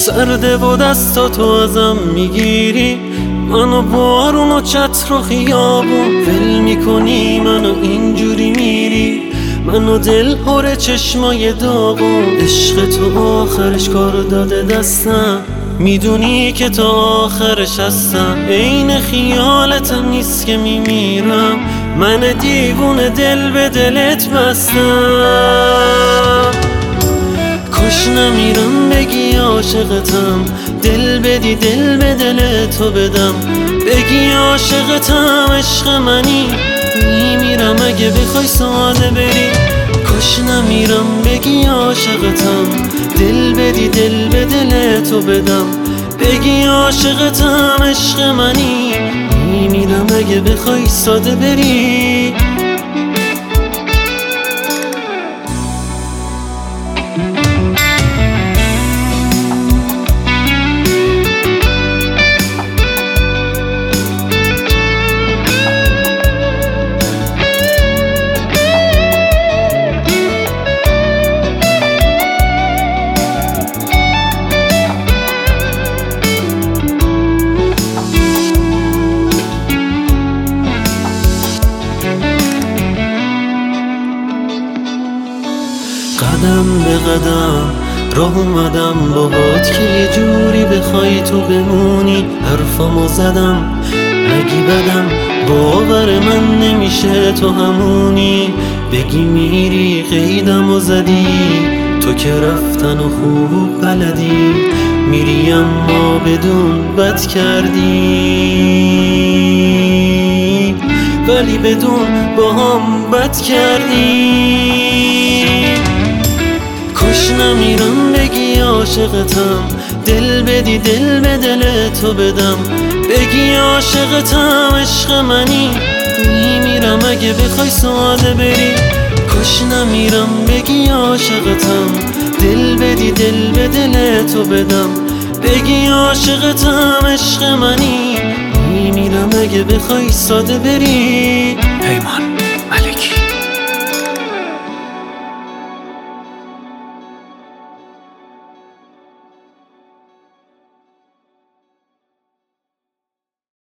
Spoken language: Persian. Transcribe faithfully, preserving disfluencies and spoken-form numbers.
سرده و دستاتو ازم میگیری، منو بارون و چتر و خیابون ول میکنی، منو اینجوری میری، منو دل پر چشمای داغون. عشق تو آخرش کار داده دستم، میدونی که تا آخرش هستم. عین خیالتم نیست که میمیرم، من دیوونه دل به دلت بستم. کاش نمیرم بگی عاشقتم، دل بدی دل به دل تو بدم. بگی عاشقتم عشق منی، میمیرم اگه بخوای ساده بری. کاش نمیرم بگی عاشقتم، دل بدی دل به دل تو بدم. بگی عاشقتم عشق منی، میمیرم اگه بخوای ساده بری. قدم به قدم راه اومدم باهات که یه جوری بخوای تو بمونی. حرفامو زدم اگه بدم باور من نمیشه تو همونی. بگی میری قیدم و زدی، تو که رفتن و خوب بلدی. میری اما بدون بد کردی، ولی بدون با هم بد کردی. کاش نمیرم بگی عاشقتم، دل بدی دل به دل تو بدم. بگی عاشقتم عشق منی، میمیرم اگه بخوای ساده بری. کاش نمیرم بگی عاشقتم، دل بدی دل به دل تو بدم. بگی عاشقتم عشق منی، میمیرم اگه بخوای ساده بری.